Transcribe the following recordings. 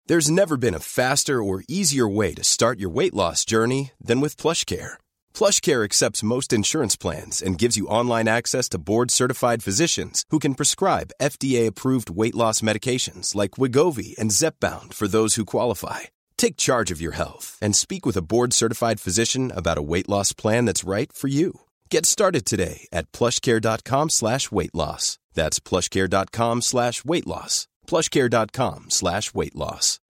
There's never been a faster or easier way to start your weight loss journey than with PlushCare. PlushCare accepts most insurance plans and gives you online access to board-certified physicians who can prescribe FDA-approved weight loss medications like Wegovy and Zepbound for those who qualify. Take charge of your health and speak with a board-certified physician about a weight loss plan that's right for you. Get started today at plushcare.com/weightloss. That's plushcare.com/weightloss. plushcare.com/weightloss.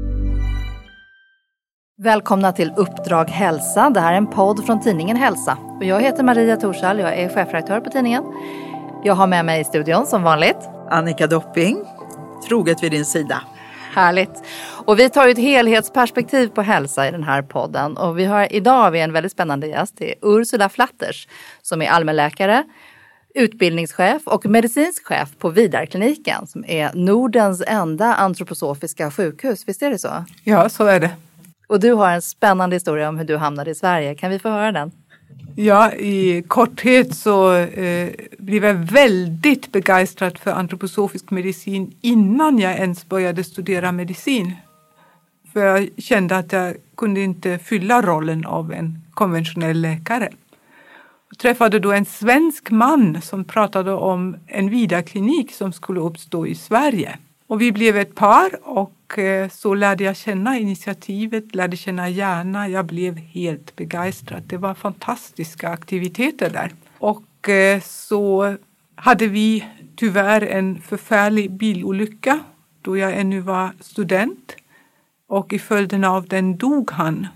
Välkomna till Uppdrag Hälsa. Det här är en podd från tidningen Hälsa. Och jag heter Maria Torshäll, jag är chefredaktör på tidningen. Jag har med mig i studion som vanligt Annika Dopping, troget vid din sida. Härligt. Och vi tar ju ett helhetsperspektiv på hälsa i den här podden. Och idag har vi en väldigt spännande gäst. Det är Ursula Flatters som är allmänläkare, utbildningschef och medicinsk chef på Vidarkliniken som är Nordens enda antroposofiska sjukhus. Visst är det så? Ja, så är det. Och du har en spännande historia om hur du hamnade i Sverige. Kan vi få höra den? Ja, i korthet så blev jag väldigt begeistrad för antroposofisk medicin innan jag ens började studera medicin. För jag kände att jag kunde inte fylla rollen av en konventionell läkare. Jag träffade då en svensk man som pratade om en Vidarklinik som skulle uppstå i Sverige. Och vi blev ett par och så lärde jag känna initiativet, lärde känna hjärna. Jag blev helt begeistrad. Det var fantastiska aktiviteter där. Och så hade vi tyvärr en förfärlig bilolycka då jag ännu var student. Och i följden av den dog han.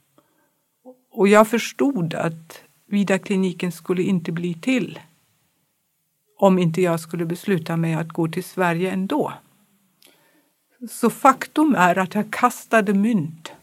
Och jag förstod att Vidarkliniken skulle inte bli till om inte jag skulle besluta mig att gå till Sverige ändå. Så faktum är att jag kastade mynt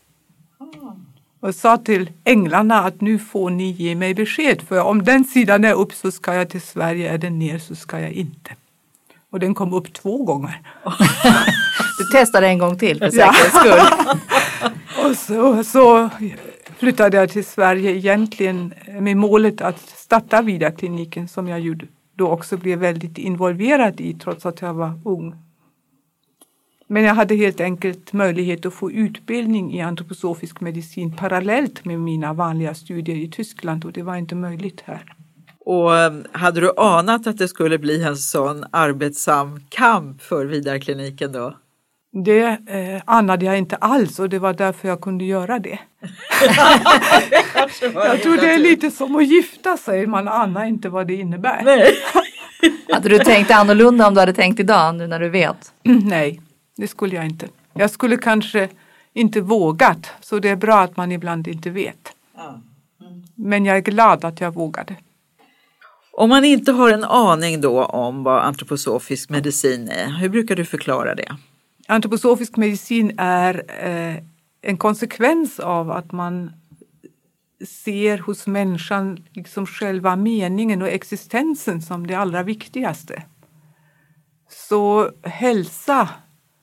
och sa till änglarna att nu får ni ge mig besked. För om den sidan är upp så ska jag till Sverige, är den ner så ska jag inte. Och den kom upp 2 gånger. Du testade en gång till för säkerhets skull. Och så flyttade jag till Sverige egentligen med målet att starta Vidarkliniken som jag då också blev väldigt involverad i trots att jag var ung. Men jag hade helt enkelt möjlighet att få utbildning i antroposofisk medicin parallellt med mina vanliga studier i Tyskland och det var inte möjligt här. Och hade du anat att det skulle bli en sån arbetsam kamp för Vidarkliniken då? Det anade jag inte alls och det var därför jag kunde göra det. Jag tror det är lite som att gifta sig, man anar inte vad det innebär. Nej. Hade du tänkt annorlunda om du hade tänkt idag nu när du vet? Nej, det skulle jag inte. Jag skulle kanske inte vågat, så det är bra att man ibland inte vet. Men jag är glad att jag vågade. Om man inte har en aning då om vad antroposofisk medicin är, hur brukar du förklara det? Antroposofisk medicin är en konsekvens av att man ser hos människan liksom själva meningen och existensen som det allra viktigaste. Så hälsa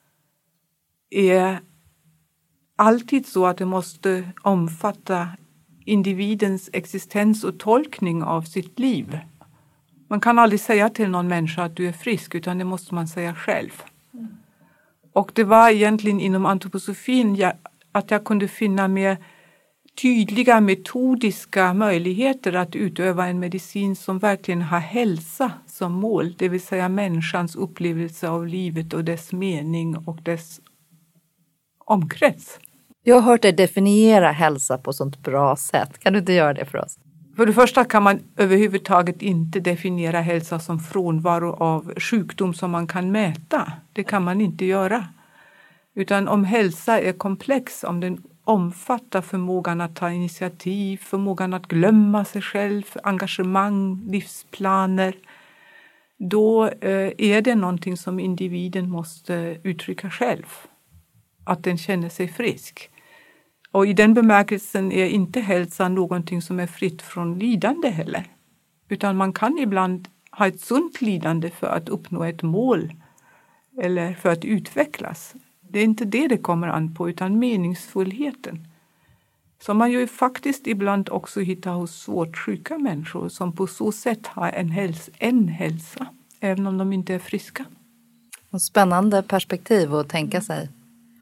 är alltid så att det måste omfatta individens existens och tolkning av sitt liv. Man kan aldrig säga till någon människa att du är frisk utan det måste man säga själv. Och det var egentligen inom antroposofin att jag kunde finna mer tydliga metodiska möjligheter att utöva en medicin som verkligen har hälsa som mål. Det vill säga människans upplevelse av livet och dess mening och dess omkrets. Jag har hört dig definiera hälsa på sånt bra sätt. Kan du inte göra det för oss? För det första kan man överhuvudtaget inte definiera hälsa som frånvaro av sjukdom som man kan mäta. Det kan man inte göra. Utan om hälsa är komplex, om den omfattar förmågan att ta initiativ, förmågan att glömma sig själv, engagemang, livsplaner, då är det någonting som individen måste uttrycka själv. Att den känner sig frisk. Och i den bemärkelsen är inte hälsa någonting som är fritt från lidande heller. Utan man kan ibland ha ett sunt lidande för att uppnå ett mål eller för att utvecklas. Det är inte det kommer an på utan meningsfullheten. Som man ju faktiskt ibland också hittar hos svårt sjuka människor som på så sätt har en hälsa även om de inte är friska. Och spännande perspektiv att tänka sig.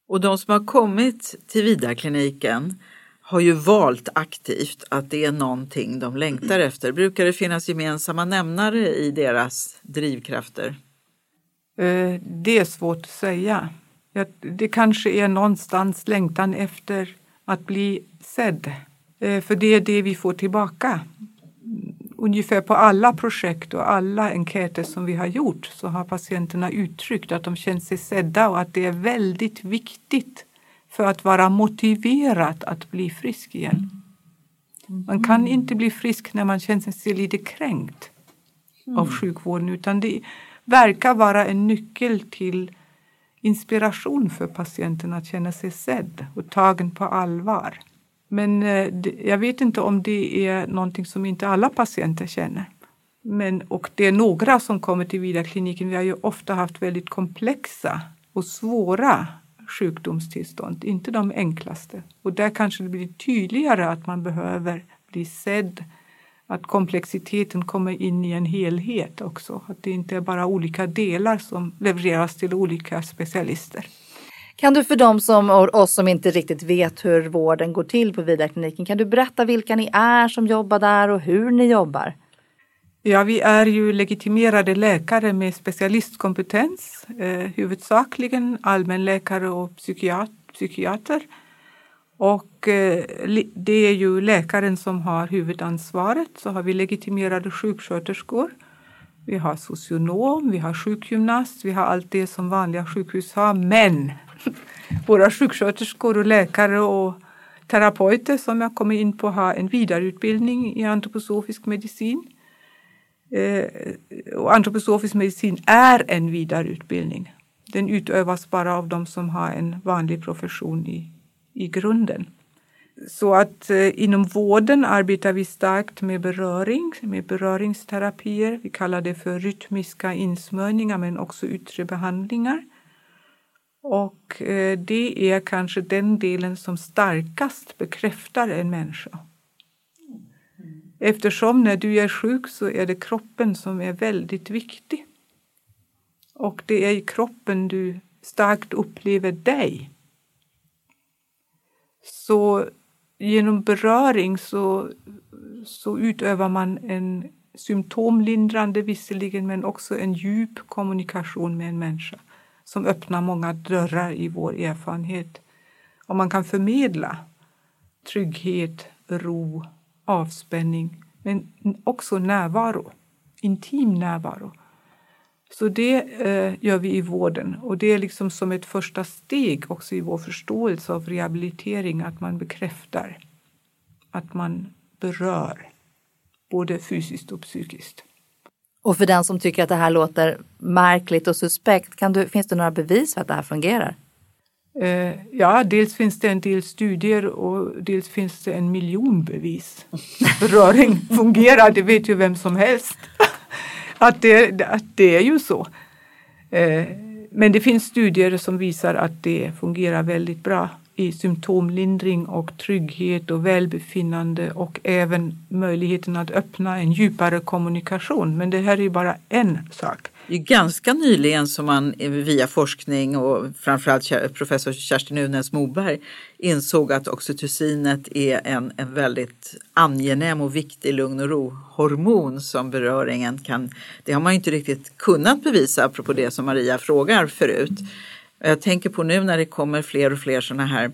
Och de som har kommit till Vidarkliniken har ju valt aktivt att det är någonting de längtar efter. Brukar det finnas gemensamma nämnare i deras drivkrafter? Det är svårt att säga. Det kanske är någonstans längtan efter att bli sedd. För det är det vi får tillbaka. Ungefär på alla projekt och alla enkäter som vi har gjort så har patienterna uttryckt att de känner sig sedda och att det är väldigt viktigt för att vara motiverad att bli frisk igen. Man kan inte bli frisk när man känner sig lite kränkt av sjukvården, utan det verkar vara en nyckel till inspiration för patienten att känna sig sedd och tagen på allvar. Men jag vet inte om det är någonting som inte alla patienter känner. Och det är några som kommer till Vidarkliniken. Vi har ju ofta haft väldigt komplexa och svåra sjukdomstillstånd, inte de enklaste. Och där kanske det blir tydligare att man behöver bli sedd, att komplexiteten kommer in i en helhet också. Att det inte är bara olika delar som levereras till olika specialister. Kan du för dem och oss som inte riktigt vet hur vården går till på Vidarkliniken, kan du berätta vilka ni är som jobbar där och hur ni jobbar? Ja, vi är ju legitimerade läkare med specialistkompetens, huvudsakligen allmänläkare och psykiater. Och det är ju läkaren som har huvudansvaret. Så har vi legitimerade sjuksköterskor, vi har socionom, vi har sjukgymnast, vi har allt det som vanliga sjukhus har. Men våra sjuksköterskor och läkare och terapeuter som jag kommer in på har en vidareutbildning i antroposofisk medicin. Och antroposofisk medicin är en vidareutbildning. Den utövas bara av de som har en vanlig profession i grunden. Så att inom vården arbetar vi starkt med beröringsterapier. Vi kallar det för rytmiska insmörjningar men också yttre behandlingar. Och det är kanske den delen som starkast bekräftar en människa. Eftersom när du är sjuk så är det kroppen som är väldigt viktig. Och det är i kroppen du starkt upplever dig. Så genom beröring så utövar man en symptomlindrande visserligen men också en djup kommunikation med en människa som öppnar många dörrar i vår erfarenhet. Och man kan förmedla trygghet, ro, avspänning men också närvaro, intim närvaro. Så det gör vi i vården och det är liksom som ett första steg också i vår förståelse av rehabilitering att man bekräftar, att man berör både fysiskt och psykiskt. Och för den som tycker att det här låter märkligt och suspekt, finns det några bevis för att det här fungerar? Ja, dels finns det en del studier och dels finns det 1 miljon bevis. Beröring fungerar, det vet ju vem som helst. Att det är ju så. Men det finns studier som visar att det fungerar väldigt bra i symptomlindring och trygghet och välbefinnande och även möjligheten att öppna en djupare kommunikation. Men det här är ju bara en sak. Det är ganska nyligen som man via forskning och framförallt professor Kerstin Nunäs Moberg insåg att oxytocinet är en väldigt angenäm och viktig lugn- och ro-hormon som beröringen kan. Det har man ju inte riktigt kunnat bevisa apropå det som Maria frågar förut. Jag tänker på nu när det kommer fler och fler sådana här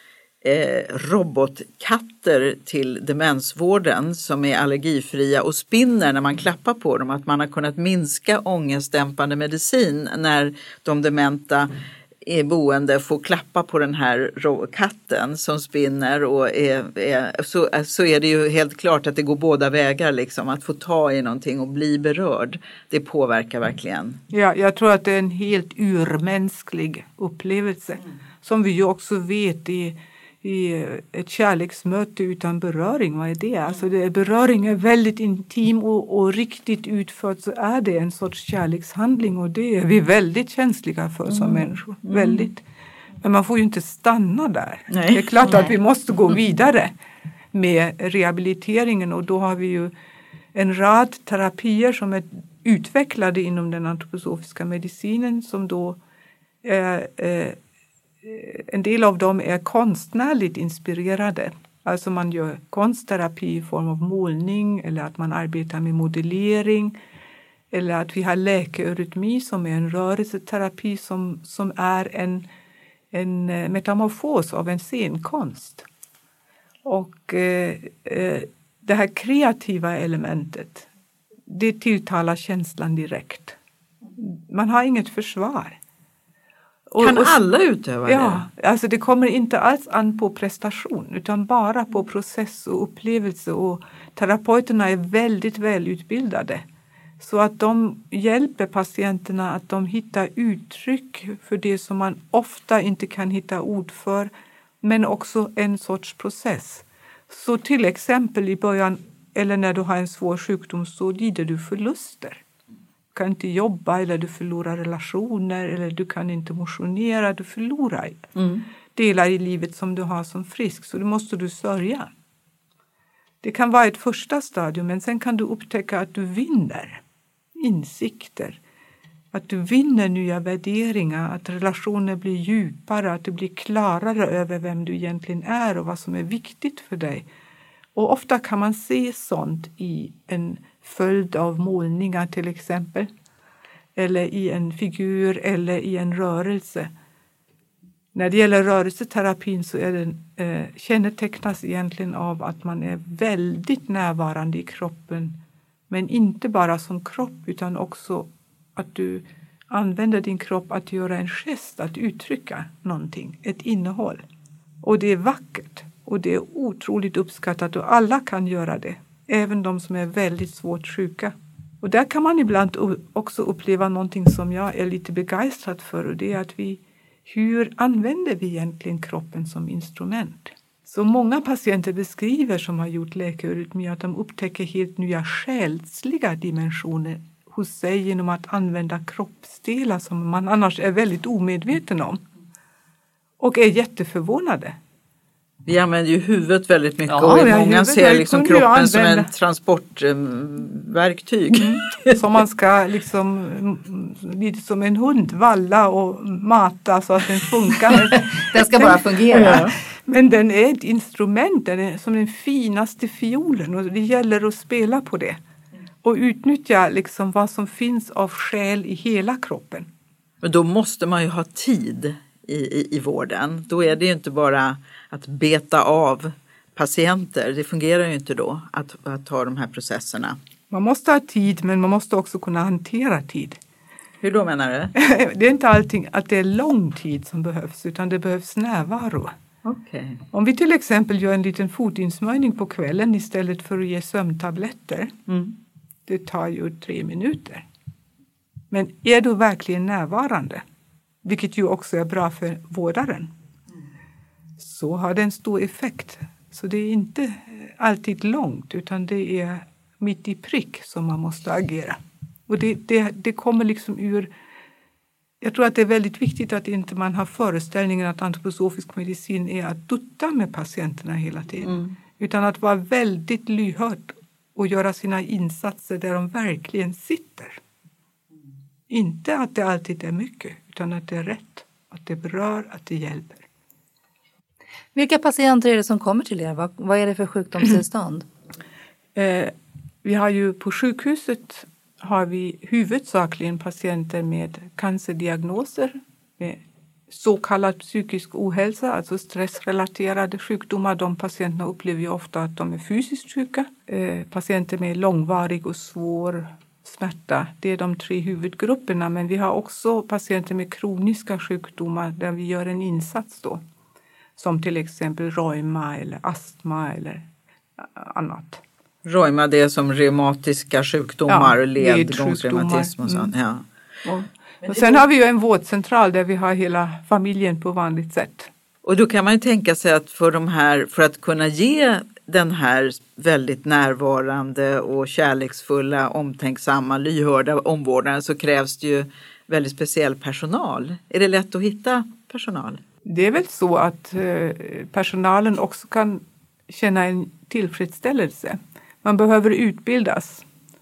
robotkatter till demensvården som är allergifria och spinner när man klappar på dem, att man har kunnat minska ångestdämpande medicin när de dementa i boende får klappa på den här katten som spinner och så är det ju helt klart att det går båda vägar liksom, att få ta i någonting och bli berörd. Det påverkar verkligen. Ja, jag tror att det är en helt urmänsklig upplevelse som vi ju också vet i ett kärleksmöte utan beröring. Vad är det? Alltså beröring är väldigt intim och riktigt utfört så är det en sorts kärlekshandling och det är vi väldigt känsliga för som människor. Väldigt. Men man får ju inte stanna där. Nej. Det är klart att vi måste gå vidare med rehabiliteringen och då har vi ju en rad terapier som är utvecklade inom den antroposofiska medicinen som då en del av dem är konstnärligt inspirerade. Alltså man gör konstterapi i form av målning eller att man arbetar med modellering. Eller att vi har läkeeurytmi som är en rörelseterapi som är en metamorfos av en scenkonst. Och det här kreativa elementet, det tilltalar känslan direkt. Man har inget försvar. Kan alla utöva det? Ja, alltså det kommer inte alls an på prestation utan bara på process och upplevelse. Och terapeuterna är väldigt välutbildade. Så att de hjälper patienterna att de hittar uttryck för det som man ofta inte kan hitta ord för. Men också en sorts process. Så till exempel i början eller när du har en svår sjukdom så lider du förluster. Du kan inte jobba eller du förlorar relationer eller du kan inte motionera. Du förlorar delar i livet som du har som frisk. Så då måste du sörja. Det kan vara ett första stadium men sen kan du upptäcka att du vinner insikter. Att du vinner nya värderingar, att relationer blir djupare, att du blir klarare över vem du egentligen är och vad som är viktigt för dig. Och ofta kan man se sånt i en följd av målningar till exempel. Eller i en figur eller i en rörelse. När det gäller rörelseterapin så är den, kännetecknas egentligen av att man är väldigt närvarande i kroppen. Men inte bara som kropp utan också att du använder din kropp att göra en gest, att uttrycka någonting, ett innehåll. Och det är vackert och det är otroligt uppskattat och alla kan göra det. Även de som är väldigt svårt sjuka. Och där kan man ibland också uppleva någonting som jag är lite begeistrad för och det är att hur använder vi egentligen kroppen som instrument? Så många patienter beskriver som har gjort läkeeurytmi att de upptäcker helt nya själsliga dimensioner hos sig genom att använda kroppsdelar som man annars är väldigt omedveten om. Och är jätteförvånade. Vi använder ju huvudet väldigt mycket och många ser liksom kroppen som en transportverktyg. Som man ska liksom, lite som en hund, valla och mata så att den funkar. Den ska bara fungera. Men den är ett instrument, den är som den finaste fiolen och det gäller att spela på det. Och utnyttja liksom vad som finns av själ i hela kroppen. Men då måste man ju ha tid i vården. Då är det ju inte bara att beta av patienter. Det fungerar ju inte då att ta de här processerna. Man måste ha tid men man måste också kunna hantera tid. Hur då menar du? Det är inte allting att det är lång tid som behövs utan det behövs närvaro. Okay. Om vi till exempel gör en liten fotinsmörjning på kvällen istället för att ge sömntabletter. Det tar ju 3 minuter. Men är du verkligen närvarande, vilket ju också är bra för vårdaren, så har det en stor effekt. Så det är inte alltid långt utan det är mitt i prick som man måste agera. Och det kommer liksom ur... Jag tror att det är väldigt viktigt att inte man har föreställningen att antroposofisk medicin är att dutta med patienterna hela tiden. Utan att vara väldigt lyhörd och göra sina insatser där de verkligen sitter. Inte att det alltid är mycket utan att det är rätt. Att det berör, att det hjälper. Vilka patienter är det som kommer till er? Vad är det för sjukdomstillstånd? Vi har ju på sjukhuset har vi huvudsakligen patienter med cancerdiagnoser, med så kallad psykisk ohälsa, alltså stressrelaterade sjukdomar. De patienterna upplever ju ofta att de är fysiskt sjuka. Patienter med långvarig och svår smärta, det är de 3 huvudgrupperna. Men vi har också patienter med kroniska sjukdomar där vi gör en insats då. Som till exempel reuma eller astma eller annat. Reuma, det är som reumatiska sjukdomar, ledgångsreumatism och sånt. Ja. Och sen har vi ju en vårdcentral där vi har hela familjen på vanligt sätt. Och då kan man ju tänka sig att för att kunna ge den här väldigt närvarande och kärleksfulla, omtänksamma, lyhörda omvårdnaden så krävs det ju väldigt speciell personal. Är det lätt att hitta personal? Det är väl så att personalen också kan känna en tillfredsställelse. Man behöver utbildas.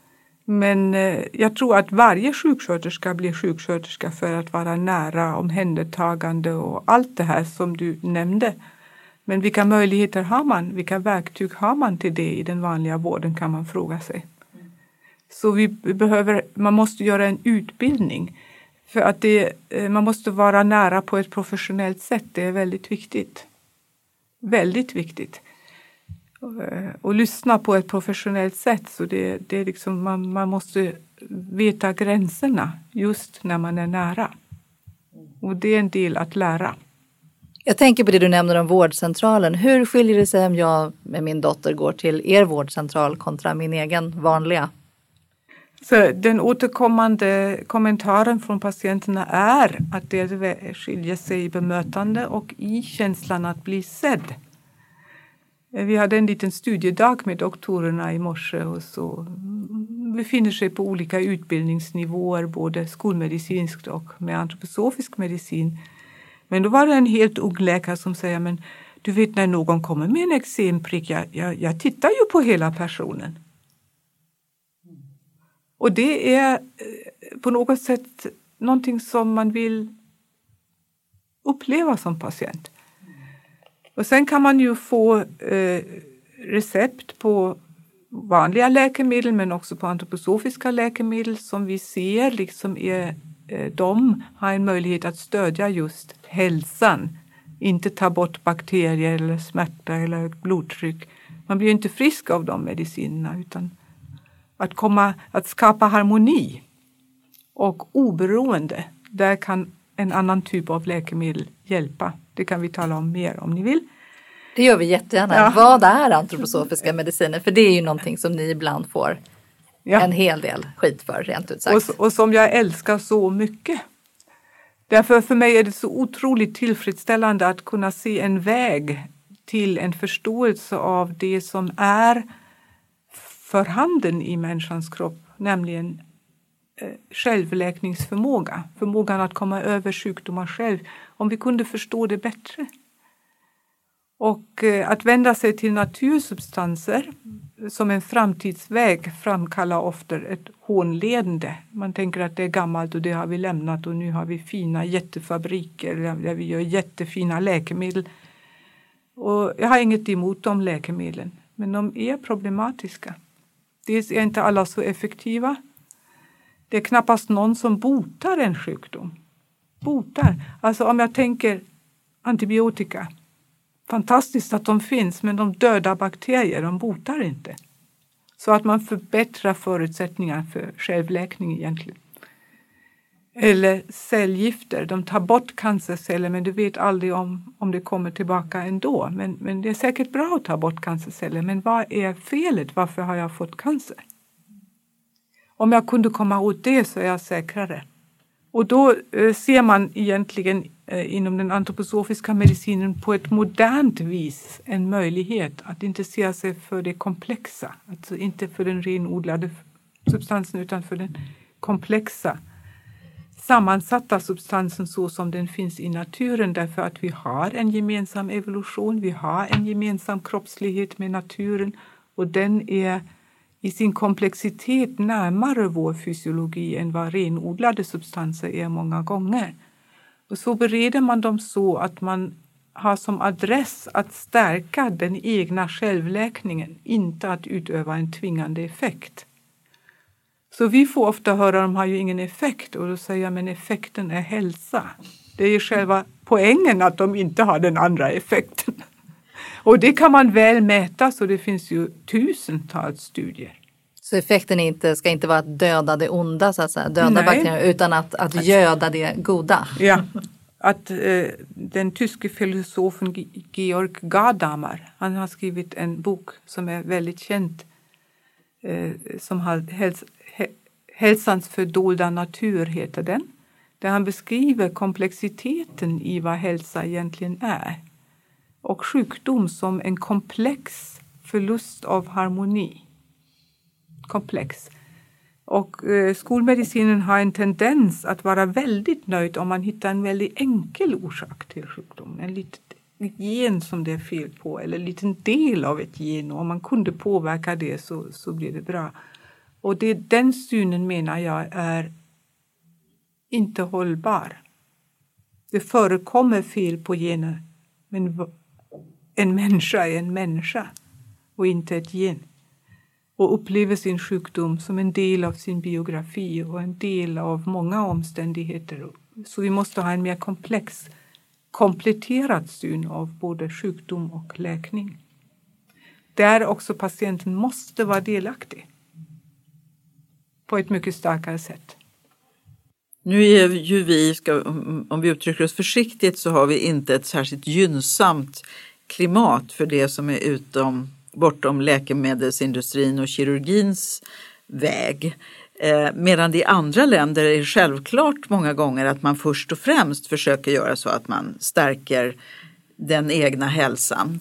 Men jag tror att varje sjuksköterska blir sjuksköterska för att vara nära omhändertagande och allt det här som du nämnde. Men vilka möjligheter har man? Vilka verktyg har man till det i den vanliga vården, kan man fråga sig. Så man måste göra en utbildning. För att man måste vara nära på ett professionellt sätt. Det är väldigt viktigt. Väldigt viktigt. Och lyssna på ett professionellt sätt. Så det är liksom, man måste veta gränserna just när man är nära. Och det är en del att lära. Jag tänker på det du nämner om vårdcentralen. Hur skiljer det sig om jag med min dotter går till er vårdcentral kontra min egen vanliga? Så den återkommande kommentaren från patienterna är att det skiljer sig i bemötande och i känslan att bli sedd. Vi hade en liten studiedag med doktorerna i morse och så befinner sig på olika utbildningsnivåer, både skolmedicinskt och med antroposofisk medicin. Men då var det en helt ung läkare som säger, men du vet när någon kommer med en eksemprick, jag tittar ju på hela personen. Och det är på något sätt någonting som man vill uppleva som patient. Och sen kan man ju få recept på vanliga läkemedel men också på antroposofiska läkemedel som vi ser liksom de har en möjlighet att stödja just hälsan. Inte ta bort bakterier eller smärta eller blodtryck. Man blir inte frisk av de medicinerna utan att skapa harmoni och oberoende. Där kan en annan typ av läkemedel hjälpa. Det kan vi tala om mer om ni vill. Det gör vi jättegärna. Ja. Vad är antroposofiska mediciner? För det är ju någonting som ni ibland får en hel del skit för, rent ut sagt. Och som jag älskar så mycket. Därför för mig är det så otroligt tillfredsställande att kunna se en väg till en förståelse av det som är för handen i människans kropp, nämligen självläkningsförmåga, förmågan att komma över sjukdomar själv, om vi kunde förstå det bättre. Och att vända sig till natursubstanser som en framtidsväg framkallar ofta ett hånledande. Man tänker att det är gammalt och det har vi lämnat och nu har vi fina jättefabriker där vi gör jättefina läkemedel. Och jag har inget emot de läkemedlen, men de är problematiska. Dels är inte alla så effektiva. Det är knappast någon som botar en sjukdom. Botar. Alltså om jag tänker antibiotika. Fantastiskt att de finns, men de döda bakterier, de botar inte. Så att man förbättrar förutsättningar för självläkning egentligen. Eller cellgifter, de tar bort cancerceller men du vet aldrig om det kommer tillbaka ändå. Men det är säkert bra att ta bort cancerceller, men vad är felet? Varför har jag fått cancer? Om jag kunde komma åt det så är jag säkrare. Och då ser man egentligen inom den antroposofiska medicinen på ett modernt vis en möjlighet att intressera sig för det komplexa. Alltså inte för den renodlade substansen utan för den komplexa sammansatta substansen så som den finns i naturen, därför att vi har en gemensam evolution, vi har en gemensam kroppslighet med naturen och den är i sin komplexitet närmare vår fysiologi än vad renodlade substanser är många gånger. Och så bereder man dem så att man har som adress att stärka den egna självläkningen, inte att utöva en tvingande effekt. Så vi får ofta höra att de har ju ingen effekt och då säger jag men effekten är hälsa. Det är ju själva poängen att de inte har den andra effekten. Och det kan man väl mäta, så det finns ju tusentals studier. Så effekten ska inte vara att döda det onda, så att säga, döda bakterier, utan att göda det goda. Ja, att den tyske filosofen Georg Gadamer, han har skrivit en bok som är väldigt känd, som har Hälsans fördolda natur heter den, där han beskriver komplexiteten i vad hälsa egentligen är. Och sjukdom som en komplex förlust av harmoni. Komplex. Och skolmedicinen har en tendens att vara väldigt nöjd om man hittar en väldigt enkel orsak till sjukdom. En liten gen som det är fel på eller en liten del av ett gen. Och om man kunde påverka det så blir det bra. Och den synen menar jag är inte hållbar. Det förekommer fel på gener, men en människa är en människa och inte ett gen. Och upplever sin sjukdom som en del av sin biografi och en del av många omständigheter. Så vi måste ha en mer komplex, kompletterad syn av både sjukdom och läkning. Där också patienten måste vara delaktig på ett mycket starkare sätt. Nu är ju vi, om vi uttrycker oss försiktigt, så har vi inte ett särskilt gynnsamt klimat för det som är bortom läkemedelsindustrin och kirurgins väg. Medan det i andra länder är självklart många gånger att man först och främst försöker göra så att man stärker den egna hälsan.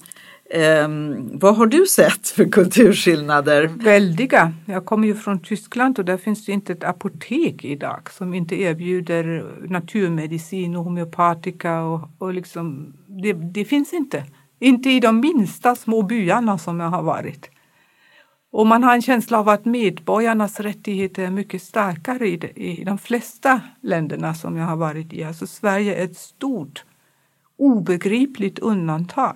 Vad har du sett för kulturskillnader? Väldiga. Jag kommer ju från Tyskland och där finns det inte ett apotek idag som inte erbjuder naturmedicin och homeopatika och liksom, det finns inte. Inte i de minsta små byarna som jag har varit. Och man har en känsla av att medborgarnas rättigheter är mycket starkare i de flesta länderna som jag har varit i. Alltså Sverige är ett stort, obegripligt undantag.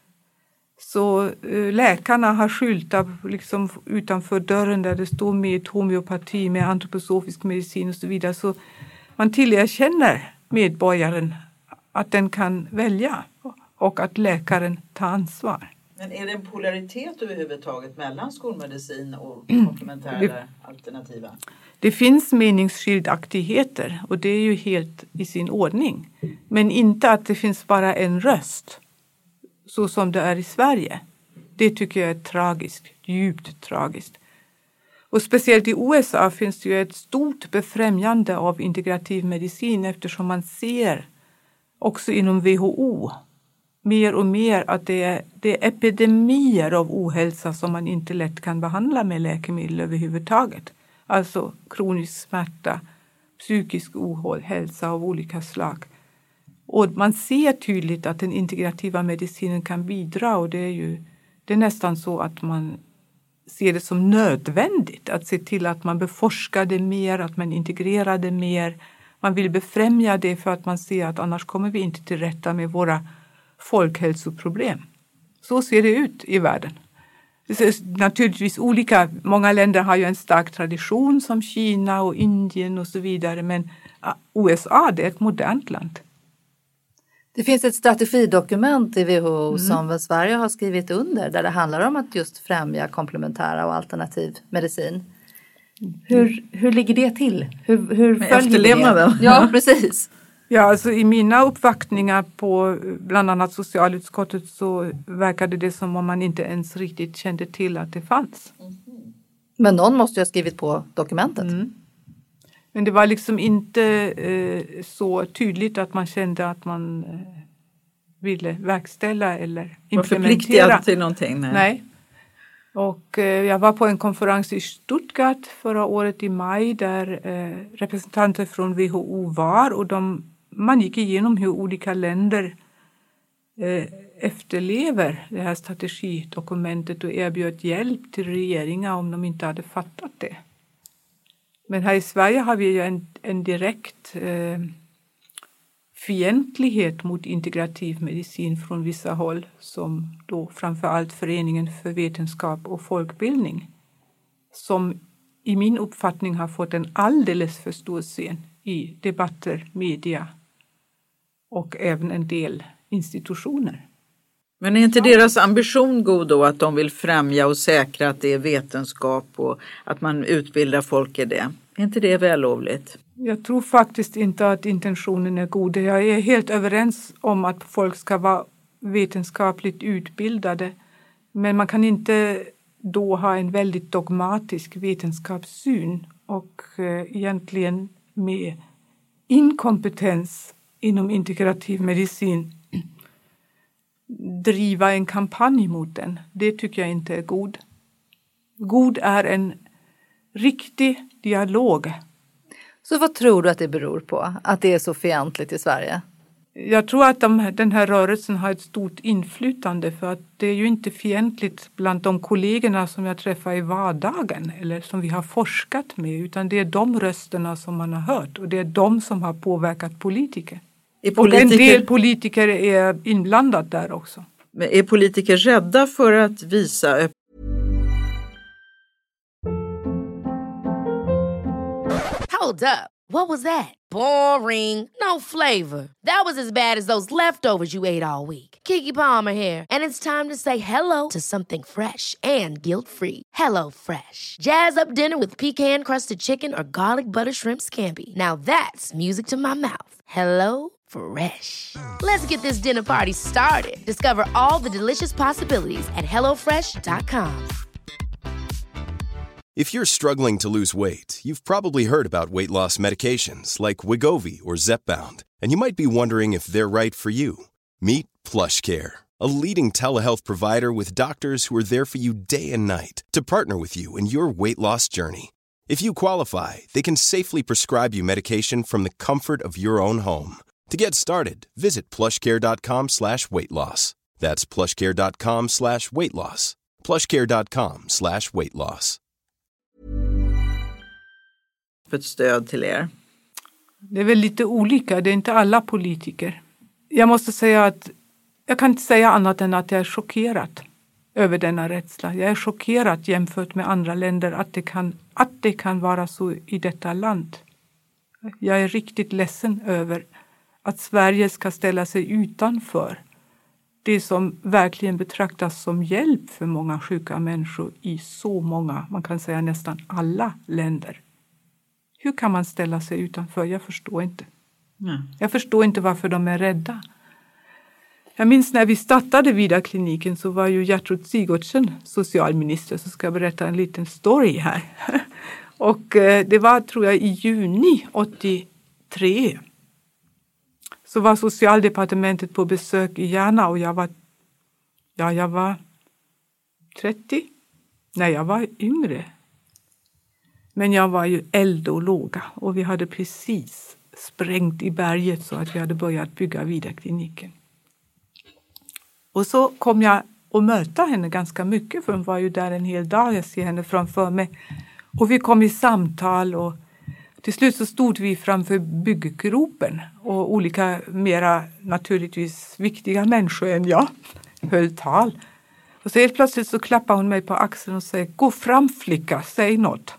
Så läkarna har skyltar liksom utanför dörren där det står med homeopati, med antroposofisk medicin och så vidare. Så man tillerkänner medborgaren att den kan välja och att läkaren tar ansvar. Men är det en polaritet överhuvudtaget mellan skolmedicin och komplementära alternativa? Det finns meningsskiljaktigheter och det är ju helt i sin ordning. Men inte att det finns bara en röst så som det är i Sverige. Det tycker jag är tragiskt, djupt tragiskt. Och speciellt i USA finns det ju ett stort befrämjande av integrativ medicin eftersom man ser också inom WHO mer och mer att det är epidemier av ohälsa som man inte lätt kan behandla med läkemedel överhuvudtaget. Alltså kronisk smärta, psykisk ohälsa av olika slag. Och man ser tydligt att den integrativa medicinen kan bidra och det är nästan så att man ser det som nödvändigt att se till att man beforskar det mer, att man integrerar det mer. Man vill befrämja det för att man ser att annars kommer vi inte till rätta med våra folkhälsoproblem. Så ser det ut i världen. Det är naturligtvis olika. Många länder har ju en stark tradition som Kina och Indien och så vidare. Men USA, det är ett modernt land. Det finns ett strategidokument i WHO som Sverige har skrivit under där det handlar om att just främja komplementära och alternativ medicin. Hur ligger det till? Hur följer det? Ja, precis. Ja, alltså i mina uppvaktningar på bland annat socialutskottet så verkade det som om man inte ens riktigt kände till att det fanns. Men någon måste ju ha skrivit på dokumentet. Men det var liksom inte så tydligt att man kände att man ville verkställa eller implementera. Förpliktigad till någonting? Nej. Och jag var på en konferens i Stuttgart förra året i maj där representanter från WHO var och man gick igenom hur olika länder efterlever det här strategidokumentet och erbjöd hjälp till regeringar om de inte hade fattat det. Men här i Sverige har vi ju en direkt fientlighet mot integrativ medicin från vissa håll som då framförallt Föreningen för vetenskap och folkbildning som i min uppfattning har fått en alldeles för stor scen i debatter, media och även en del institutioner. Men är inte deras ambition god då att de vill främja och säkra att det är vetenskap och att man utbildar folk i det? Är inte det vällovligt? Jag tror faktiskt inte att intentionen är god. Jag är helt överens om att folk ska vara vetenskapligt utbildade. Men man kan inte då ha en väldigt dogmatisk vetenskapssyn och egentligen med inkompetens inom integrativ medicin driva en kampanj mot den. Det tycker jag inte är god. God är en riktig dialog. Så vad tror du att det beror på? Att det är så fientligt i Sverige? Jag tror att den här rörelsen har ett stort inflytande, för att det är ju inte fientligt bland de kollegorna som jag träffar i vardagen eller som vi har forskat med, utan det är de rösterna som man har hört och det är de som har påverkat politiker. Och en del politiker är inblandat där också. Men är politiker rädda för att visa? Hold up. What was that? Boring. No flavor. That was as bad as those leftovers you ate all week. Keke Palmer here, and it's time to say hello to something fresh and guilt-free. Hello Fresh. Jazz up dinner with pecan-crusted chicken or garlic butter shrimp scampi. Now that's music to my mouth. Hello Fresh. Let's get this dinner party started. Discover all the delicious possibilities at hellofresh.com. If you're struggling to lose weight, you've probably heard about weight loss medications like Wegovy or Zepbound, and you might be wondering if they're right for you. Meet PlushCare, a leading telehealth provider with doctors who are there for you day and night to partner with you in your weight loss journey. If you qualify, they can safely prescribe you medication from the comfort of your own home. To get started, visit plushcare.com/weightloss. That's plushcare.com/weightloss. plushcare.com/weightloss. För ett stöd till er? Det är väl lite olika, det är inte alla politiker. Jag måste säga att jag kan inte säga annat än att jag är chockerad över denna rädsla. Jag är chockerad jämfört med andra länder att det kan vara så i detta land. Jag är riktigt ledsen över att Sverige ska ställa sig utanför det som verkligen betraktas som hjälp för många sjuka människor i så många, man kan säga nästan alla länder. Hur kan man ställa sig utanför? Jag förstår inte. Jag förstår inte varför de är rädda. Jag minns när vi startade Vida-kliniken så var ju Gertrud Sigurdsen socialminister, så ska jag berätta en liten story här. Och det var, tror jag, i juni 83. Så var socialdepartementet på besök i Järna och jag var 30. Nej, jag var yngre. Men jag var ju eld och låga och vi hade precis sprängt i berget så att vi hade börjat bygga Vida-kliniken. Och så kom jag att möta henne ganska mycket, för hon var ju där en hel dag. Jag ser henne framför mig. Och vi kom i samtal och till slut så stod vi framför bygggropen och olika mera naturligtvis viktiga människor än jag höll tal. Och så helt plötsligt så klappade hon mig på axeln och säger: "Gå fram flicka, säg något."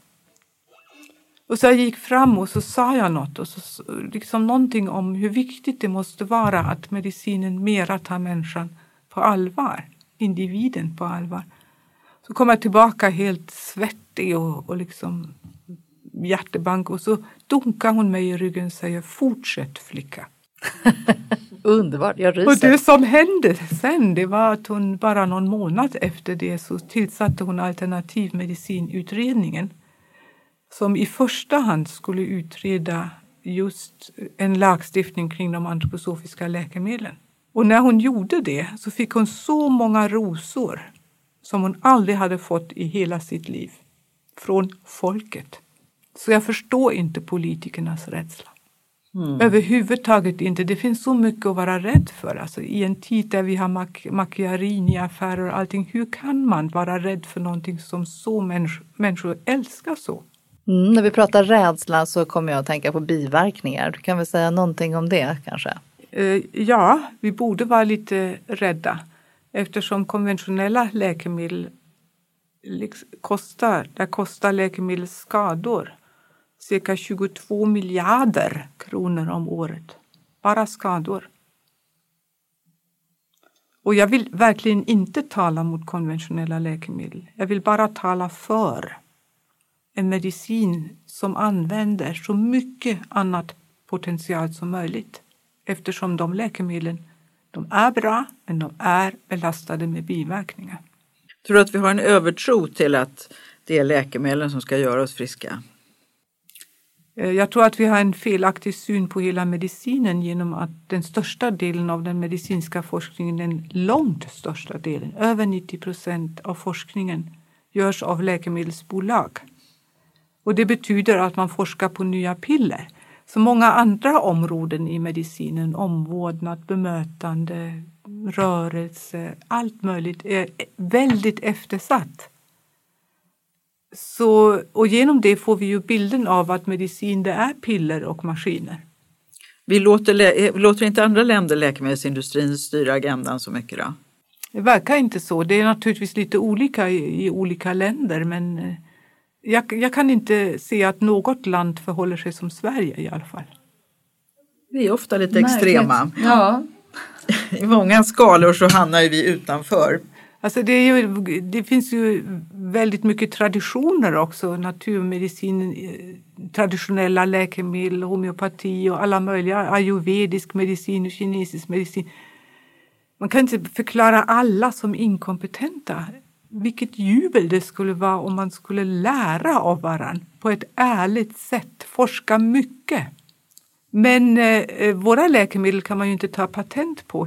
Och så jag gick fram och så sa jag något och så liksom någonting om hur viktigt det måste vara att medicinen mera tar människan på allvar, individen på allvar. Så kom jag tillbaka helt svettig och liksom hjärtebank och så dunkar hon mig i ryggen och säger: "Fortsätt flicka." Underbart, jag ryser. Och det som hände sen, det var att hon bara någon månad efter det så tillsatte hon alternativmedicinutredningen som i första hand skulle utreda just en lagstiftning kring de antroposofiska läkemedlen. Och när hon gjorde det så fick hon så många rosor som hon aldrig hade fått i hela sitt liv från folket. Så jag förstår inte politikernas rädsla. Överhuvudtaget inte. Det finns så mycket att vara rädd för. Alltså, i en tid där vi har Macchiarini-affärer och allting. Hur kan man vara rädd för någonting som så människor älskar så? När vi pratar rädsla så kommer jag att tänka på biverkningar. Du kan väl säga någonting om det kanske? Ja, vi borde vara lite rädda. Eftersom konventionella läkemedel kostar läkemedelsskador cirka 22 miljarder kronor om året. Bara skador. Och jag vill verkligen inte tala mot konventionella läkemedel. Jag vill bara tala för en medicin som använder så mycket annat potential som möjligt. Eftersom de läkemedlen, de är bra, men de är belastade med biverkningar. Tror du att vi har en övertro till att det är läkemedlen som ska göra oss friska? Jag tror att vi har en felaktig syn på hela medicinen genom att den största delen av den medicinska forskningen, den långt största delen, över 90% av forskningen, görs av läkemedelsbolag. Och det betyder att man forskar på nya piller. Så många andra områden i medicinen, omvårdnad, bemötande, rörelse, allt möjligt är väldigt eftersatt. Och genom det får vi ju bilden av att medicin det är piller och maskiner. Vi låter inte andra länder läkemedelsindustrin styra agendan så mycket då? Det verkar inte så. Det är naturligtvis lite olika i olika länder, men jag kan inte se att något land förhåller sig som Sverige i alla fall. Vi är ofta lite extrema. Ja. I många skalor så hamnar vi utanför. Alltså det finns ju väldigt mycket traditioner också. Naturmedicin, traditionella läkemedel, homeopati och alla möjliga, ayurvedisk medicin och kinesisk medicin. Man kan inte förklara alla som inkompetenta. Vilket jubel det skulle vara om man skulle lära av varann på ett ärligt sätt, forska mycket. Men våra läkemedel kan man ju inte ta patent på.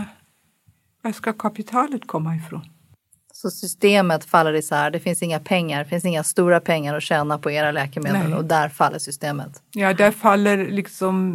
Var ska kapitalet komma ifrån? Så systemet faller isär. Det finns inga pengar. Det finns inga stora pengar att tjäna på era läkemedel. Nej. Och där faller systemet. Ja, där faller liksom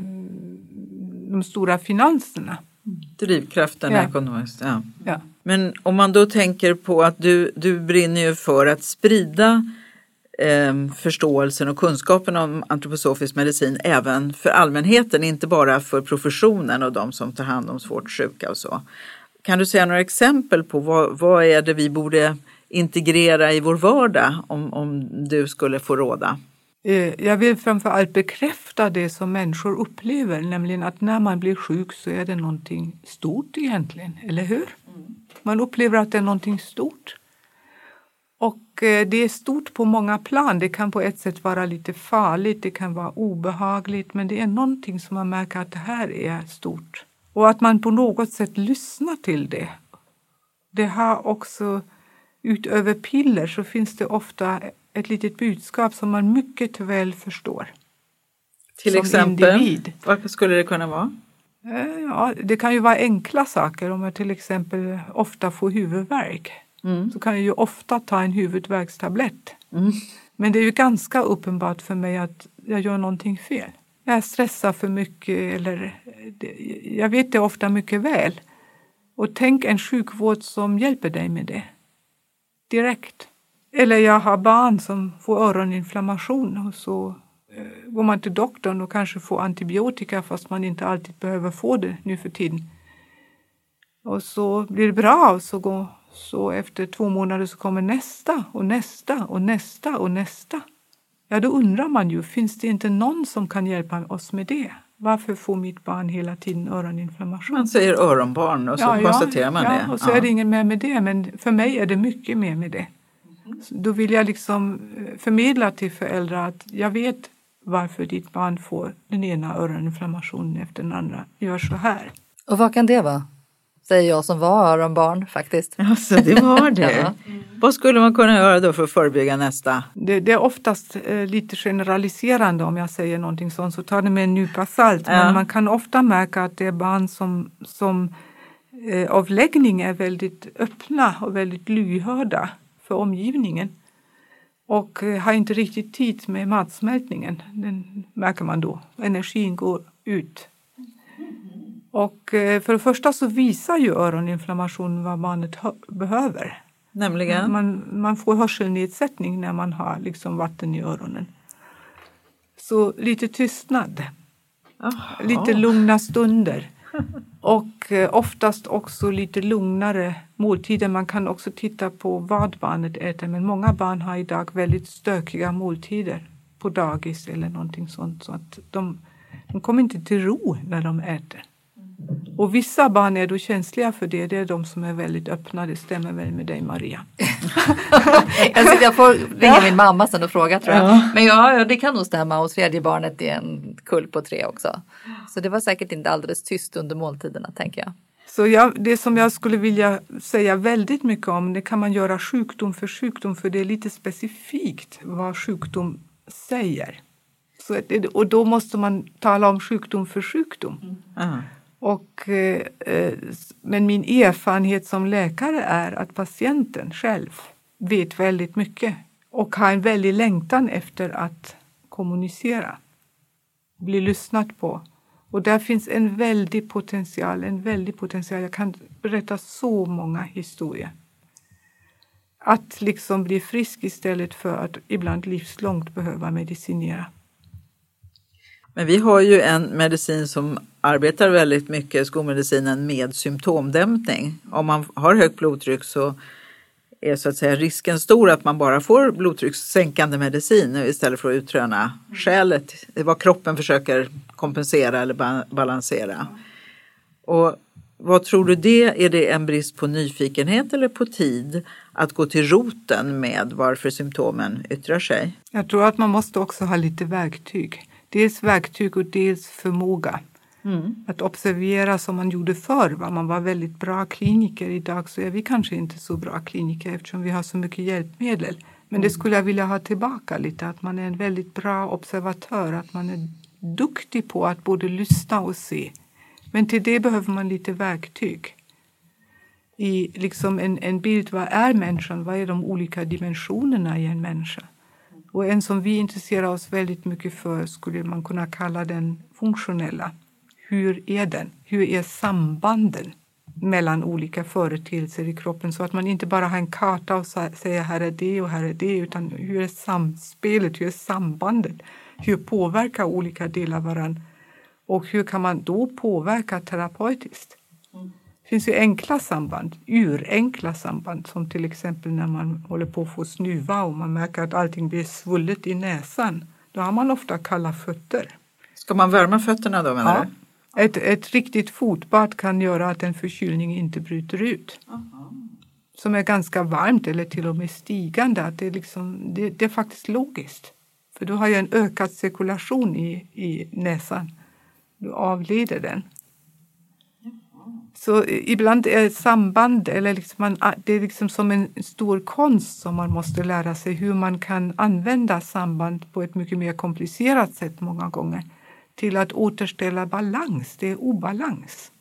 de stora finanserna. Drivkraften ekonomiskt. Ja. Ja. Men om man då tänker på att du brinner ju för att sprida förståelsen och kunskapen om antroposofisk medicin även för allmänheten, inte bara för professionen och de som tar hand om svårt sjuka och så. Kan du säga några exempel på vad är det vi borde integrera i vår vardag om du skulle få råda? Jag vill framförallt bekräfta det som människor upplever, nämligen att när man blir sjuk så är det någonting stort egentligen, eller hur? Man upplever att det är någonting stort. Och det är stort på många plan. Det kan på ett sätt vara lite farligt, det kan vara obehagligt, men det är någonting som man märker att det här är stort. Och att man på något sätt lyssnar till det. Det har också, utöver piller så finns det ofta ett litet budskap som man mycket väl förstår. Till som exempel, individ. Vad skulle det kunna vara? Ja, det kan ju vara enkla saker. Om jag till exempel ofta får huvudvärk så kan jag ju ofta ta en huvudvärkstablett. Men det är ju ganska uppenbart för mig att jag gör någonting fel. Jag stressar för mycket eller jag vet det ofta mycket väl. Och tänk en sjukvård som hjälper dig med det. Direkt. Eller jag har barn som får öroninflammation och så går man till doktorn och kanske får antibiotika fast man inte alltid behöver få det nu för tiden. Och så blir det bra och så efter 2 månader så kommer nästa och nästa och nästa och nästa. Ja, då undrar man ju, finns det inte någon som kan hjälpa oss med det? Varför får mitt barn hela tiden öroninflammation? Man säger öronbarn och så konstaterar man det. Ja, och så är det ingen mer med det, men för mig är det mycket mer med det. Så då vill jag liksom förmedla till föräldrar att jag vet varför ditt barn får den ena öroninflammationen efter den andra. Gör så här. Och vad kan det vara? Säger jag som var öronbarn faktiskt. Alltså det var det. Ja. Vad skulle man kunna göra då för att förebygga nästa? Det är oftast lite generaliserande om jag säger någonting sånt, så tar det med en nypa salt. Ja. Men man kan ofta märka att det är barn som av läggning är väldigt öppna och väldigt lyhörda för omgivningen. Och har inte riktigt tid med matsmältningen. Den märker man då. Energin går ut. Och för det första så visar ju öroninflammation vad barnet behöver. Nämligen? Man får hörselnedsättning när man har liksom vatten i öronen. Så lite tystnad. Aha. Lite lugna stunder. Och oftast också lite lugnare måltider. Man kan också titta på vad barnet äter. Men många barn har idag väldigt stökiga måltider på dagis eller någonting sånt. Så att de kommer inte till ro när de äter. Och vissa barn är då känsliga för det. Det är de som är väldigt öppna. Det stämmer väl med dig, Maria? Jag får ringa min mamma sen och fråga, tror jag. Ja. Men ja, det kan nog stämma. Och 3:e barnet är en kull på 3 också. Så det var säkert inte alldeles tyst under måltiderna, tänker jag. Så det som jag skulle vilja säga väldigt mycket om, det kan man göra sjukdom. För det är lite specifikt vad sjukdom säger. Och då måste man tala om sjukdom för sjukdom. Men min erfarenhet som läkare är att patienten själv vet väldigt mycket och har en väldig längtan efter att kommunicera. bli lyssnat på. Och där finns en väldig potential. Jag kan berätta så många historier. Att liksom bli frisk istället för att ibland livslångt behöva medicinera. Men vi har ju en medicin som arbetar väldigt mycket, skolmedicinen, med symptomdämpning. Om man har högt blodtryck så är så att säga risken stor att man bara får blodtryckssänkande medicin istället för att utröna skälet, vad kroppen försöker kompensera eller balansera. Och vad tror du det? Är det en brist på nyfikenhet eller på tid att gå till roten med varför symptomen yttrar sig? Jag tror att man måste också ha lite verktyg. Dels verktyg och dels förmåga. Att observera som man gjorde förr. Man var väldigt bra kliniker. Idag så är vi kanske inte så bra kliniker eftersom vi har så mycket hjälpmedel. Men det skulle jag vilja ha tillbaka lite. Att man är en väldigt bra observatör. Att man är duktig på att både lyssna och se. Men till det behöver man lite verktyg. I liksom en bild, vad är människan? Vad är de olika dimensionerna i en människa? Och en som vi intresserar oss väldigt mycket för skulle man kunna kalla den funktionella. Hur är den? Hur är sambanden mellan olika företeelser i kroppen? Så att man inte bara har en karta och säger här är det och här är det. Utan hur är samspelet? Hur är sambandet? Hur påverkar olika delar varandra? Och hur kan man då påverka terapeutiskt? Det finns ju enkla samband, urenkla samband. Som till exempel när man håller på att få snuva och man märker att allting blir svullet i näsan. Då har man ofta kalla fötter. Ska man värma fötterna då, menar du? Ett riktigt fotbad kan göra att en förkylning inte bryter ut. Som är ganska varmt eller till och med stigande. Att det är faktiskt logiskt. För då har jag en ökad cirkulation i näsan. Då avleder den. Så ibland är samband, eller det är liksom som en stor konst som man måste lära sig. Hur man kan använda samband på ett mycket mer komplicerat sätt många gånger. Till att återställa balans, det är obalans.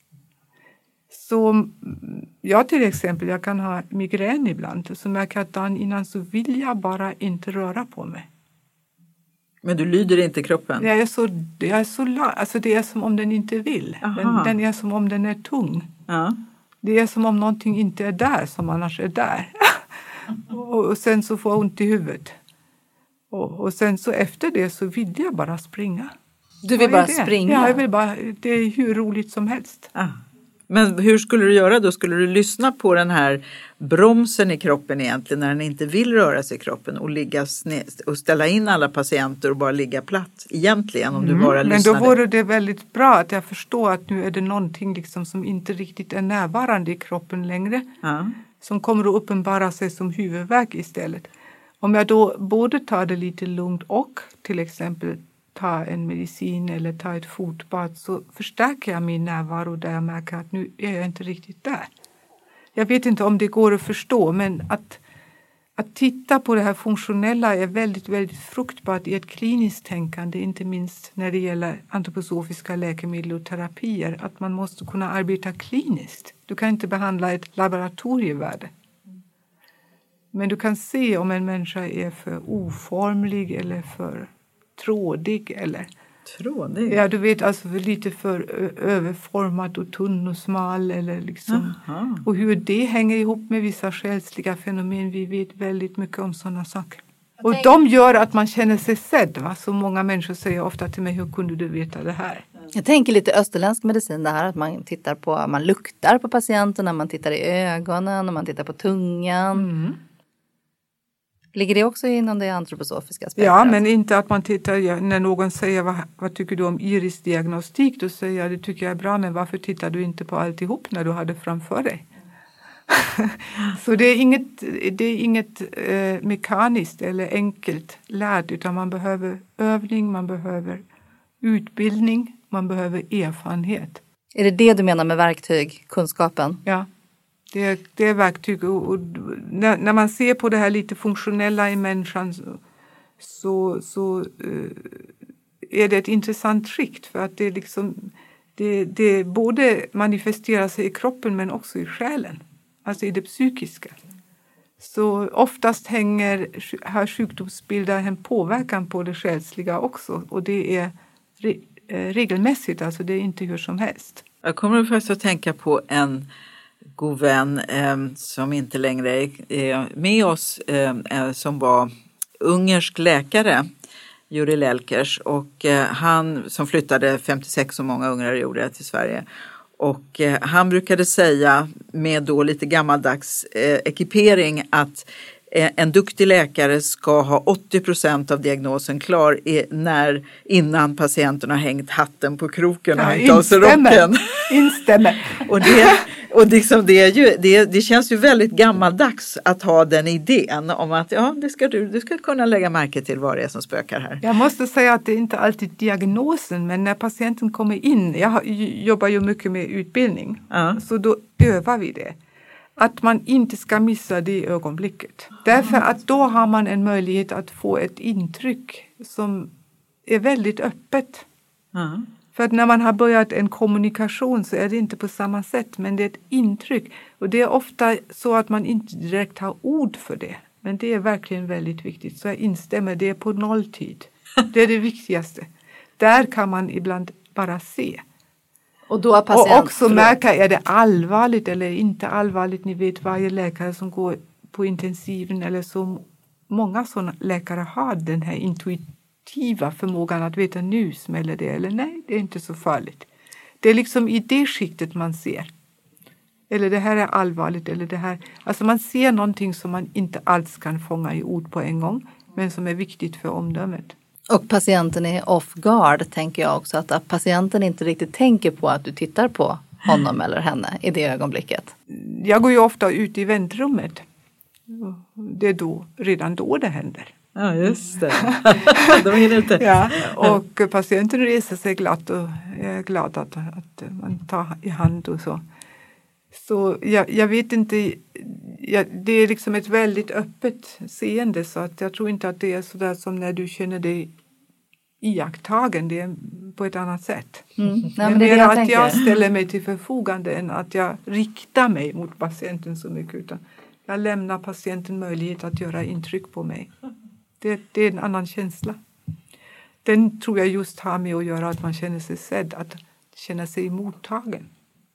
Så jag till exempel, jag kan ha migrän ibland. Och så märker jag att dagen innan så vill jag bara inte röra på mig. Men du lyder inte kroppen? Jag är så alltså det är som om den inte vill. Den är som om den är tung. Ja. Det är som om någonting inte är där som annars är där. och sen så får jag ont i huvudet. Och sen så efter det så vill jag bara springa. Du vill bara springa? Ja, jag vill bara, det är hur roligt som helst. Ah. Men hur skulle du göra då? Skulle du lyssna på den här bromsen i kroppen egentligen när den inte vill röra sig i kroppen och ligga och ställa in alla patienter och bara ligga platt egentligen om du bara lyssnade? Men då vore det väldigt bra att jag förstår att nu är det någonting liksom som inte riktigt är närvarande i kroppen längre. Som kommer att uppenbara sig som huvudvärk istället. Om jag då både tar det lite lugnt och till exempel ta en medicin eller ta ett fotbad så förstärker jag min närvaro där jag märker att nu är jag inte riktigt där. Jag vet inte om det går att förstå, men att titta på det här funktionella är väldigt, väldigt fruktbart i ett kliniskt tänkande, inte minst när det gäller antroposofiska läkemedel och terapier, att man måste kunna arbeta kliniskt. Du kan inte behandla ett laboratorievärde. Men du kan se om en människa är för oformlig eller för trådig eller... Trådig? Ja, du vet, alltså lite för överformad och tunn och smal eller liksom. Aha. Och hur det hänger ihop med vissa själsliga fenomen. Vi vet väldigt mycket om sådana saker. Och de gör att man känner sig sedd. Va? Så många människor säger ofta till mig, hur kunde du veta det här? Jag tänker lite österländsk medicin det här. Att man luktar på patienterna, man tittar i ögonen och man tittar på tungan. Ligger det också inom det antroposofiska spektrat? Ja, men inte att man tittar, när någon säger vad tycker du om irisdiagnostik, då säger jag det tycker jag är bra, men varför tittar du inte på alltihop när du hade framför dig? Så det är inget mekaniskt eller enkelt lärt, utan man behöver övning, man behöver utbildning, man behöver erfarenhet. Är det du menar med verktyg, kunskapen? Ja. Det är verktyg och när man ser på det här lite funktionella i människan så är det ett intressant skikt för att det liksom det både manifesterar sig i kroppen men också i själen, alltså i det psykiska. Så oftast har sjukdomsbilder en påverkan på det själsliga också och det är regelmässigt, alltså det är inte hur som helst. Jag kommer faktiskt att tänka på en god vän som inte längre är med oss, som var ungersk läkare, Juri Lelkers, och han som flyttade 56 som många ungrare gjorde till Sverige. Och han brukade säga med då lite gammaldags ekipering att en duktig läkare ska ha 80% av diagnosen klar innan patienten har hängt hatten på kroken och hängt av sig rocken. Instämmer. Och liksom det känns ju väldigt gammaldags att ha den idén om att du ska kunna lägga märke till vad det är som spökar här. Jag måste säga att det är inte alltid diagnosen, men när patienten kommer in, jag jobbar ju mycket med utbildning, så då övar vi det. Att man inte ska missa det ögonblicket. Därför att då har man en möjlighet att få ett intryck som är väldigt öppet. För att när man har börjat en kommunikation så är det inte på samma sätt, men det är ett intryck. Och det är ofta så att man inte direkt har ord för det. Men det är verkligen väldigt viktigt. Så jag instämmer, det är på nolltid. Det är det viktigaste. Där kan man ibland bara se. Och också märka, är det allvarligt eller inte allvarligt. Ni vet, varje läkare som går på intensiven eller så många sådana läkare har den här intuitiva förmågan att veta nu smäller det eller nej, det är inte så farligt. Det är liksom i det skiktet man ser. Eller det här är allvarligt eller det här. Alltså man ser någonting som man inte alls kan fånga i ord på en gång, men som är viktigt för omdömet. Och patienten är off guard, tänker jag också. Att patienten inte riktigt tänker på att du tittar på honom eller henne i det ögonblicket. Jag går ju ofta ut i väntrummet. Det är redan då det händer. Ja, just det. De hinner inte. Ja, och patienten reser sig glatt och är glad att man tar i hand och så. Så jag vet inte, det är liksom ett väldigt öppet seende, så att jag tror inte att det är så där som när du känner dig iakttagen, det är på ett annat sätt. Nej, men det är att jag ställer mig till förfogande än att jag riktar mig mot patienten så mycket, utan jag lämnar patienten möjlighet att göra intryck på mig. Det är en annan känsla. Den tror jag just har med att göra att man känner sig sedd, att känna sig mottagen.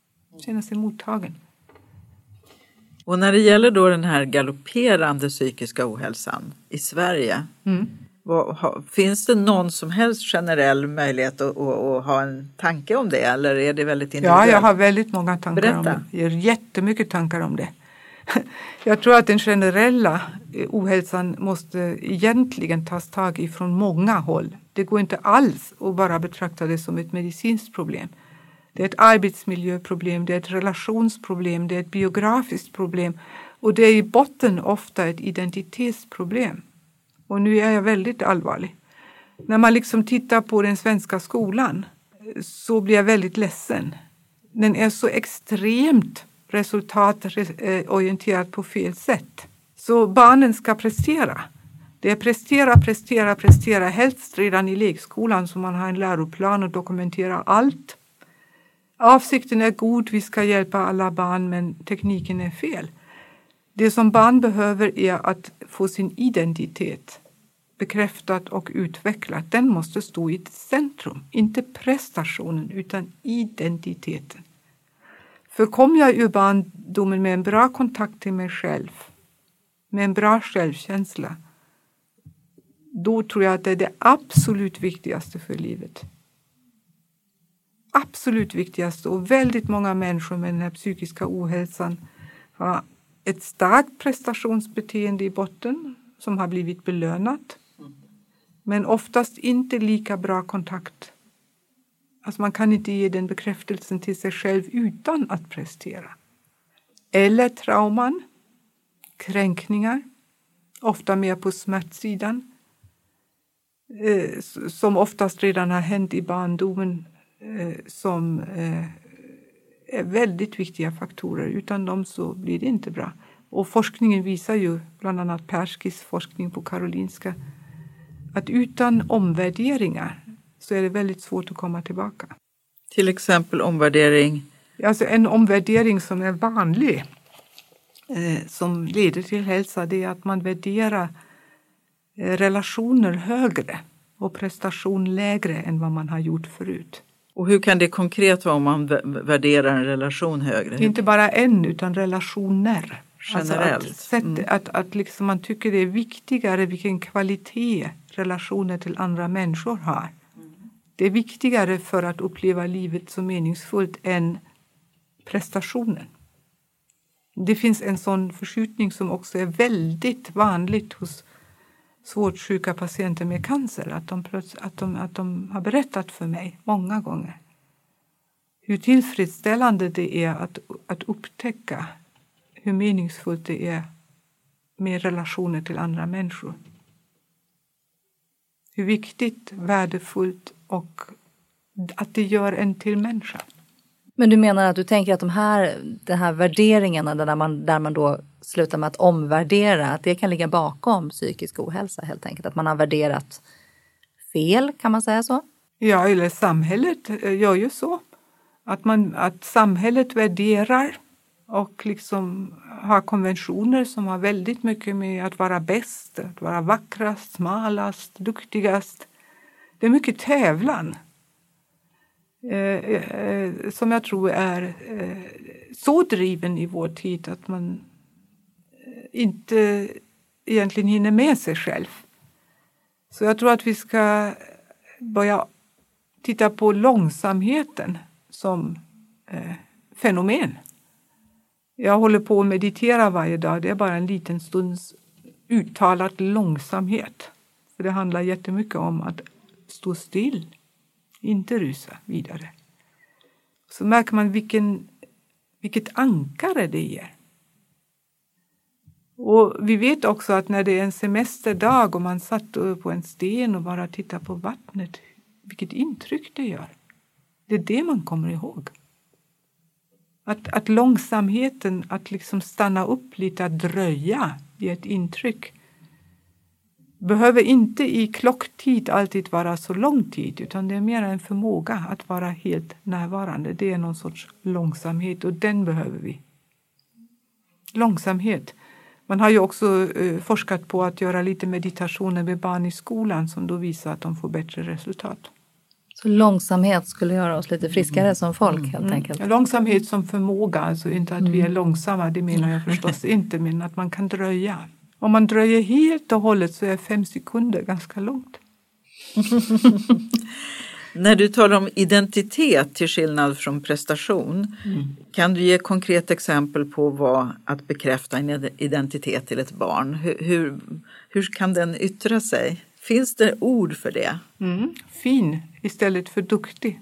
Och när det gäller då den här galopperande psykiska ohälsan i Sverige, finns det någon som helst generell möjlighet att ha en tanke om det, eller är det väldigt individuellt? Ja, jag har väldigt många tankar om det. Jag har jättemycket tankar om det. Jag tror att den generella ohälsan måste egentligen tas tag i från många håll. Det går inte alls att bara betrakta det som ett medicinskt problem. Det är ett arbetsmiljöproblem, det är ett relationsproblem, det är ett biografiskt problem och det är i botten ofta ett identitetsproblem. Och nu är jag väldigt allvarlig. När man liksom tittar på den svenska skolan så blir jag väldigt ledsen. Den är så extremt resultatorienterad på fel sätt. Så barnen ska prestera. Det är prestera, helst redan i lekskolan så man har en läroplan och dokumenterar allt. Avsikten är god, vi ska hjälpa alla barn, men tekniken är fel. Det som barn behöver är att få sin identitet bekräftad och utvecklad. Den måste stå i ett centrum, inte prestationen utan identiteten. För kom jag ur barndomen med en bra kontakt till mig själv, med en bra självkänsla, då tror jag att det är det absolut viktigaste för livet. Absolut viktigaste, och väldigt många människor med den här psykiska ohälsan har ett starkt prestationsbeteende i botten som har blivit belönat, men oftast inte lika bra kontakt. Alltså man kan inte ge den bekräftelsen till sig själv utan att prestera. Eller trauman, kränkningar, ofta mer på smärtsidan, som oftast redan har hänt i barndomen, som är väldigt viktiga faktorer. Utan dem så blir det inte bra. Och forskningen visar ju, bland annat Perskis forskning på Karolinska, att utan omvärderingar så är det väldigt svårt att komma tillbaka. Till exempel omvärdering? Alltså en omvärdering som är vanlig, som leder till hälsa, det är att man värderar relationer högre och prestation lägre än vad man har gjort förut. Och hur kan det konkret vara om man värderar en relation högre? Inte bara en utan relationer. Generellt. Alltså att liksom man tycker det är viktigare vilken kvalitet relationer till andra människor har. Det är viktigare för att uppleva livet så meningsfullt än prestationen. Det finns en sån förskjutning som också är väldigt vanligt hos svårt sjuka patienter med cancer. Att de har berättat för mig många gånger hur tillfredsställande det är att upptäcka hur meningsfullt det är med relationer till andra människor. Hur viktigt, värdefullt och att det gör en till människa. Men du menar att du tänker att de här värderingarna där man då slutar med att omvärdera, att det kan ligga bakom psykisk ohälsa helt enkelt? Att man har värderat fel, kan man säga så? Ja, eller samhället gör ju så. Att samhället värderar och liksom har konventioner som har väldigt mycket med att vara bäst, att vara vackrast, smalast, duktigast. Det är mycket tävlan. Som jag tror är så driven i vår tid att man inte egentligen hinner med sig själv. Så jag tror att vi ska börja titta på långsamheten som fenomen. Jag håller på att meditera varje dag. Det är bara en liten stunds uttalad långsamhet. För det handlar jättemycket om att stå still. Inte rusa vidare. Så märker man vilket ankare det ger. Och vi vet också att när det är en semesterdag och man satt på en sten och bara tittar på vattnet, vilket intryck det gör. Det är det man kommer ihåg. Att långsamheten, att liksom stanna upp lite, att dröja i ett intryck. Behöver inte i klocktid alltid vara så lång tid, utan det är mer en förmåga att vara helt närvarande. Det är någon sorts långsamhet och den behöver vi. Långsamhet. Man har ju också forskat på att göra lite meditationer med barn i skolan som då visar att de får bättre resultat. Så långsamhet skulle göra oss lite friskare som folk helt enkelt? Långsamhet som förmåga, alltså inte att vi är långsamma, det menar jag förstås inte, men att man kan dröja. Om man dröjer helt och hållet så är 5 sekunder ganska långt. När du talar om identitet till skillnad från prestation, kan du ge konkret exempel på vad att bekräfta en identitet till ett barn? Hur kan den yttra sig? Finns det ord för det? Fin istället för duktig.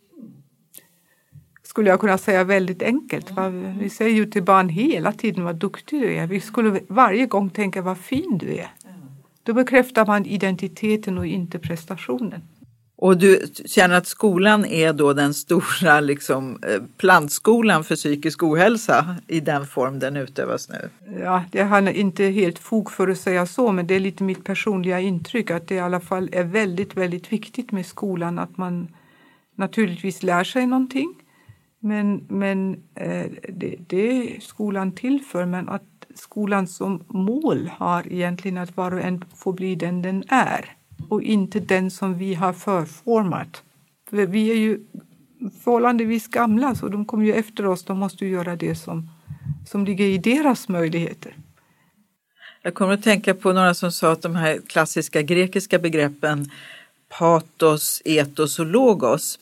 Skulle jag kunna säga väldigt enkelt. Vi säger ju till barn hela tiden vad duktig du är. Vi skulle varje gång tänka vad fin du är. Då bekräftar man identiteten och inte prestationen. Och du känner att skolan är då den stora plantskolan för psykisk ohälsa i den form den utövas nu? Ja, det har inte helt fog för att säga så, men det är lite mitt personliga intryck att det i alla fall är väldigt, väldigt viktigt med skolan att man naturligtvis lär sig någonting. Men det är skolan till för, men att skolan som mål har egentligen att var och en får bli den är och inte den som vi har förformat. För vi är ju förhållandevis gamla så de kommer ju efter oss, de måste ju göra det som ligger i deras möjligheter. Jag kommer att tänka på några som sa att de här klassiska grekiska begreppen patos, etos och logos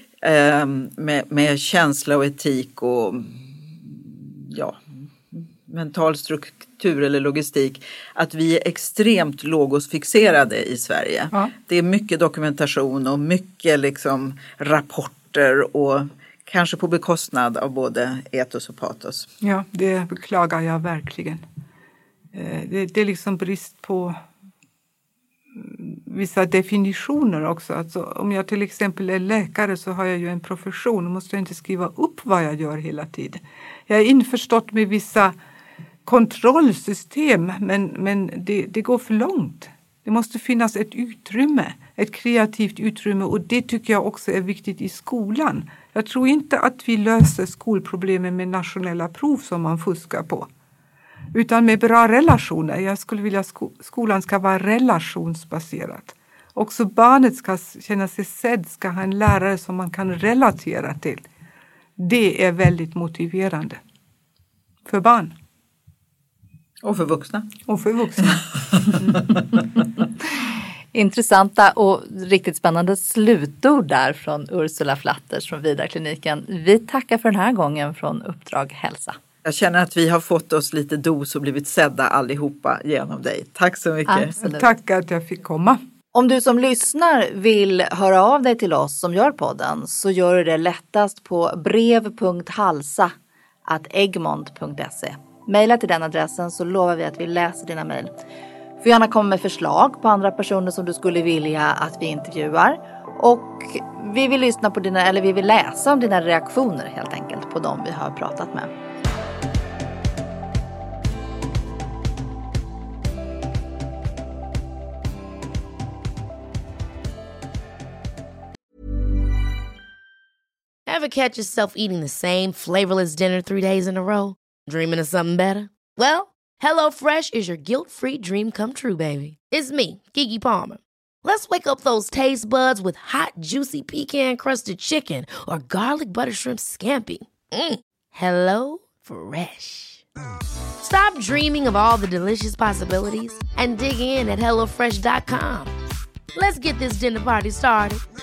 med känsla och etik och mental struktur eller logistik, att vi är extremt logosfixerade i Sverige. Ja. Det är mycket dokumentation och mycket rapporter och kanske på bekostnad av både etos och patos. Ja, det beklagar jag verkligen. Det är brist på vissa definitioner också. Alltså, om jag till exempel är läkare så har jag ju en profession och måste inte skriva upp vad jag gör hela tiden. Jag är införstått med vissa kontrollsystem, men det går för långt. Det måste finnas ett utrymme, ett kreativt utrymme, och det tycker jag också är viktigt i skolan. Jag tror inte att vi löser skolproblemen med nationella prov som man fuskar på, utan med bra relationer. Jag skulle vilja att skolan ska vara relationsbaserad Också barnet ska känna sig sedd, ska ha en lärare som man kan relatera till. Det är väldigt motiverande för barn. Och för vuxna. Och för vuxna. Intressanta och riktigt spännande slutord där från Ursula Flatters från Vidarkliniken. Vi tackar för den här gången från Uppdrag Hälsa. Jag känner att vi har fått oss lite dos och blivit sedda allihopa genom dig. Tack så mycket. Absolut. Tack att jag fick komma. Om du som lyssnar vill höra av dig till oss som gör podden så gör du det lättast på brev.halsa@egmont.se. Maila till den adressen så lovar vi att vi läser dina mejl. Du får gärna komma med förslag på andra personer som du skulle vilja att vi intervjuar. Och vi vill lyssna på vi vill läsa om dina reaktioner helt enkelt på dem vi har pratat med. Ever catch yourself eating the same flavorless dinner 3 days in a row? Dreaming of something better? Well, HelloFresh is your guilt-free dream come true, baby. It's me, Keke Palmer. Let's wake up those taste buds with hot, juicy pecan-crusted chicken or garlic butter shrimp scampi. Hello Fresh. Stop dreaming of all the delicious possibilities and dig in at HelloFresh.com. Let's get this dinner party started.